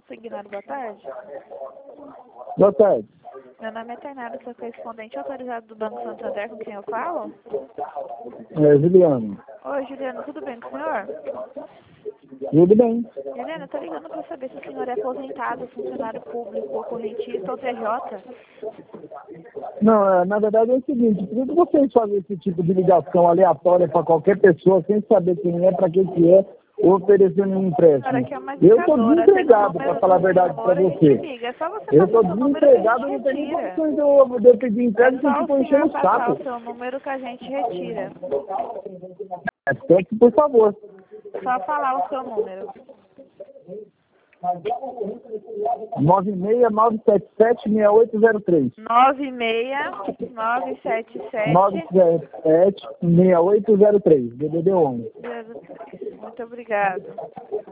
Signado, boa tarde. Boa tarde. Meu nome é Tainara, sou correspondente autorizado do Banco Santander, com quem eu falo? Juliano. Oi, Juliano, tudo bem com o senhor? Tudo bem. Juliano, eu tô ligando para saber se o senhor é aposentado, funcionário público, correntista ou TJ. Não, na verdade é o seguinte, por que vocês fazem esse tipo de ligação aleatória para qualquer pessoa, sem saber quem é, para que é, ou oferecendo um empréstimo? Eu estou desempregado, para falar a verdade para você. É só você Eu passar estou o seu número que a desempregado, gente não tenho nem retira. condições de eu pedir empréstimo, É sem só tipo o enchendo senhor o passar saco. o seu número que a gente retira. Peço, por favor. Só falar o seu número. 969776803. 96977 9776803, DDD 11. 03. Muito obrigado.